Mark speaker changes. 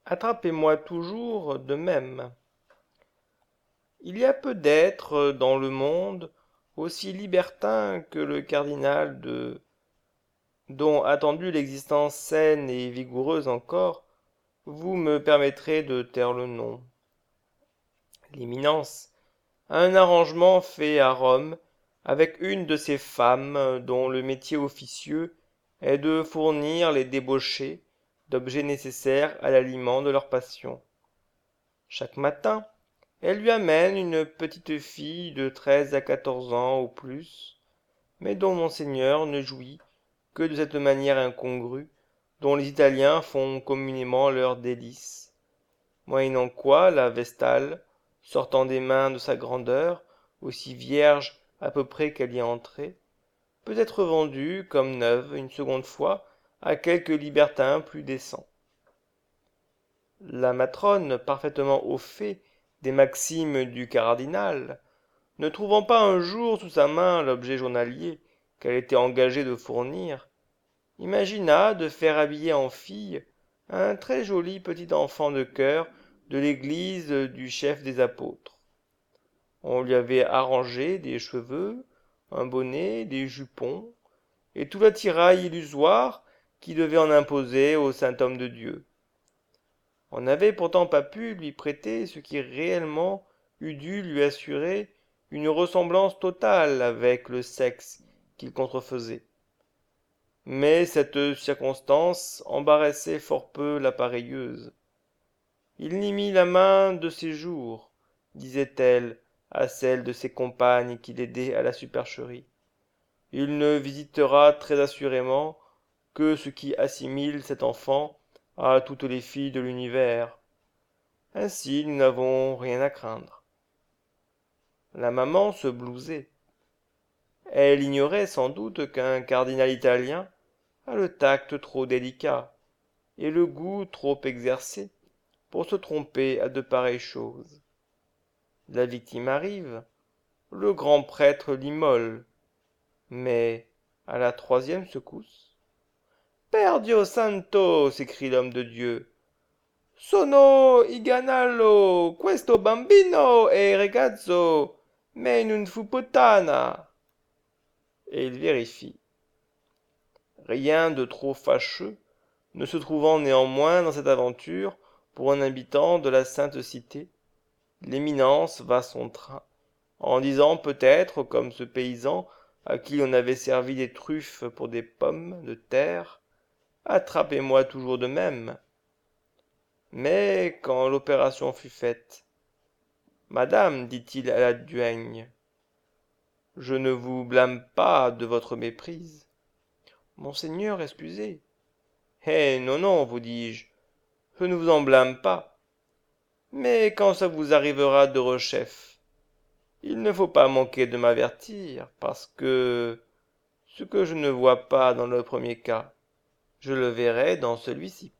Speaker 1: Attrapez-moi toujours de même. Il y a peu d'êtres dans le monde aussi libertins que le cardinal dont, attendu l'existence saine et vigoureuse encore, vous me permettrez de taire le nom. L'éminence a un arrangement fait à Rome avec une de ces femmes dont le métier officieux est de fournir les débauchés d'objets nécessaires à l'aliment de leur passion. Chaque matin, elle lui amène une petite fille de 13 à 14 ans au plus, mais dont monseigneur ne jouit que de cette manière incongrue dont les Italiens font communément leur délice, moyennant quoi la Vestale, sortant des mains de sa grandeur, aussi vierge à peu près qu'elle y est entrée, peut être vendue comme neuve une seconde fois à quelque libertin plus décent. La matrone, parfaitement au fait des maximes du cardinal, ne trouvant pas un jour sous sa main l'objet journalier qu'elle était engagée de fournir, imagina de faire habiller en fille un très joli petit enfant de chœur de l'église du chef des apôtres. On lui avait arrangé des cheveux, un bonnet, des jupons, et tout l'attirail illusoire qui devait en imposer au saint homme de Dieu. On n'avait pourtant pas pu lui prêter ce qui réellement eût dû lui assurer une ressemblance totale avec le sexe qu'il contrefaisait. Mais cette circonstance embarrassait fort peu la pareilleuse. Il n'y mit la main de ses jours, disait-elle à celle de ses compagnes qui l'aidaient à la supercherie. Il ne visitera très assurément que ce qui assimile cet enfant à toutes les filles de l'univers. Ainsi nous n'avons rien à craindre. La maman se blousait. Elle ignorait sans doute qu'un cardinal italien a le tact trop délicat et le goût trop exercé pour se tromper à de pareilles choses. La victime arrive, le grand prêtre l'immole, mais à la troisième secousse. Per Dio santo, s'écrie l'homme de Dieu. Sono Iganalo, questo bambino è ragazzo, mais non fu puttana. Et il vérifie. Rien de trop fâcheux ne se trouvant néanmoins dans cette aventure pour un habitant de la sainte cité, l'éminence va son train, en disant peut-être, comme ce paysan à qui on avait servi des truffes pour des pommes de terre, attrapez-moi toujours de même. Mais quand l'opération fut faite, madame, dit-il à la duègne, je ne vous blâme pas de votre méprise. Monseigneur, excusez. Eh non, non, vous dis-je, je ne vous en blâme pas. Mais quand ça vous arrivera de rechef, il ne faut pas manquer de m'avertir, parce que ce que je ne vois pas dans le premier cas, je le verrai dans celui-ci.